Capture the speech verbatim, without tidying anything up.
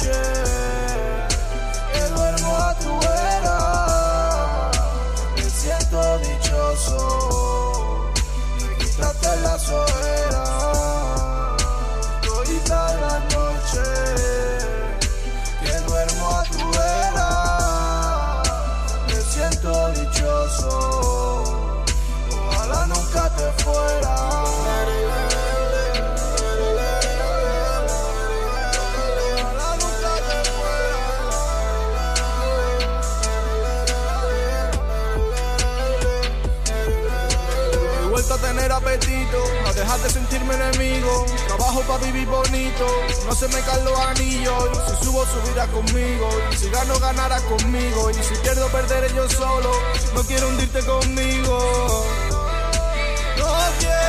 noche que duermo a tu vera, me siento dichoso, me quitaste la sojera. Todita la noche que duermo a tu vera, me siento dichoso, ojalá nunca te fuera. A tener apetito, a dejar de sentirme enemigo. Trabajo para vivir bonito, no se me caen los anillos. Y si subo, subirás conmigo. Y si gano, ganarás conmigo. Y si pierdo, perderé yo solo. No quiero hundirte conmigo. No quiero